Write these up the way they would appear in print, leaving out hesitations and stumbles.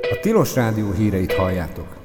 A Tilos Rádió híreit halljátok.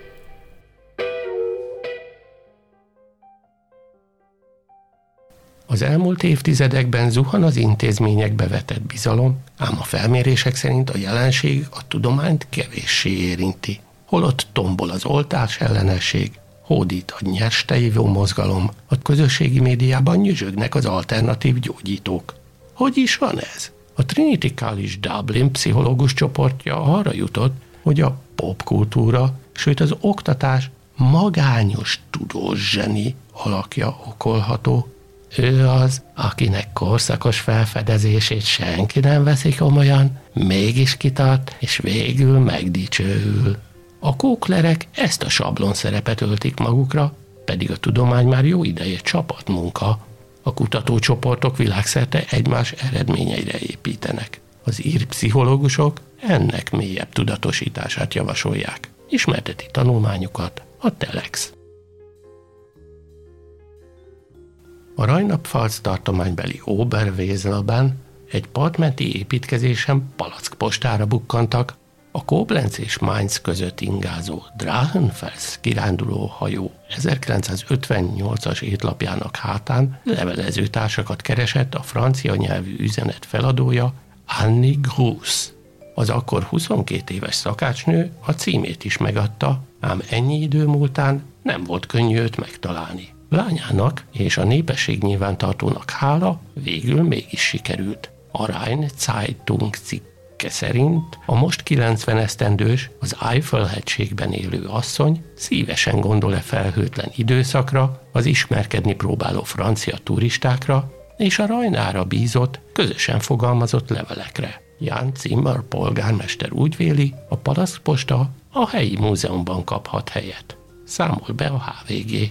Az elmúlt évtizedekben zuhan az intézményekbe vetett bizalom, ám a felmérések szerint a jelenség a tudományt kevéssé érinti. Holott tombol az oltás ellenesség, hódít a nyerstejívó mozgalom, a közösségi médiában nyüzsögnek az alternatív gyógyítók. Hogy is van ez? A Trinity College Dublin pszichológus csoportja arra jutott, hogy a popkultúra, sőt az oktatás magányos tudós zseni alakja okolható. Ő az, akinek korszakos felfedezését senki nem veszi komolyan, mégis kitart, és végül megdicsőül. A kóklerek ezt a sablon szerepet öltik magukra, pedig a tudomány már jó ideje csapatmunka. A kutatócsoportok világszerte egymás eredményeire építenek. Az ír pszichológusok ennek mélyebb tudatosítását javasolják. Ismerteti tanulmányukat a Telex. A Rajnapfalc tartománybeli Oberweselben egy partmenti építkezésen palackpostára bukkantak. A Koblenz és Mainz között ingázó Drachenfels kiránduló hajó 1958-as étlapjának hátán levelezőtársakat keresett a francia nyelvű üzenet feladója Annie Gruss. Az akkor 22 éves szakácsnő a címét is megadta, ám ennyi idő múltán nem volt könnyű őt megtalálni. Lányának és a népességnyilvántartónak hála végül mégis sikerült. A Rhein Zeitung cikke szerint a most 90 esztendős, az Eifel-hegységben élő asszony szívesen gondol-e felhőtlen időszakra, az ismerkedni próbáló francia turistákra és a Rajnára bízott, közösen fogalmazott levelekre. Jan Zimmer polgármester úgy véli, a palackposta a helyi múzeumban kaphat helyet. Számol be a HVG.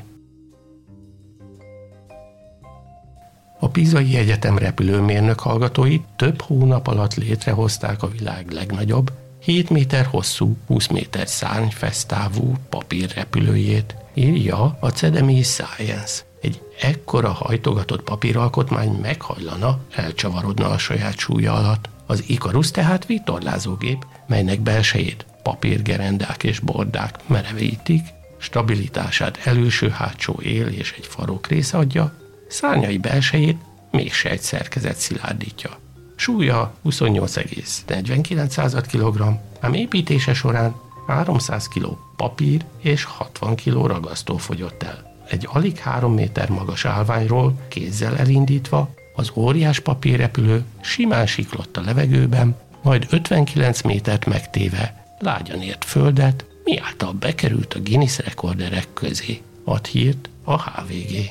A Pisai Egyetem repülőmérnök hallgatói több hónap alatt létrehozták a világ legnagyobb, 7 méter hosszú, 20 méter szárnyfesztávú papírrepülőjét, írja a CDMI Science. Egy ekkora hajtogatott papíralkotmány meghajlana, elcsavarodna a saját súlya alatt. Az Ikarus tehát vitorlázógép, melynek belsejét papírgerendák és bordák merevítik, stabilitását előső-hátsó él és egy farokrész adja, szárnyai belsejét még sejtszerkezet szilárdítja. Súlya 28,49 kg, ám építése során 300 kg papír és 60 kg ragasztó fogyott el. Egy alig 3 méter magas állványról kézzel elindítva az óriás papírrepülő simán siklott a levegőben, majd 59 métert megtéve lágyan ért földet, miáltal bekerült a Guinness rekorderek közé. Ad hírt a HVG.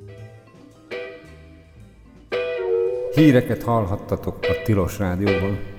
Híreket hallhattatok a Tilos Rádióban.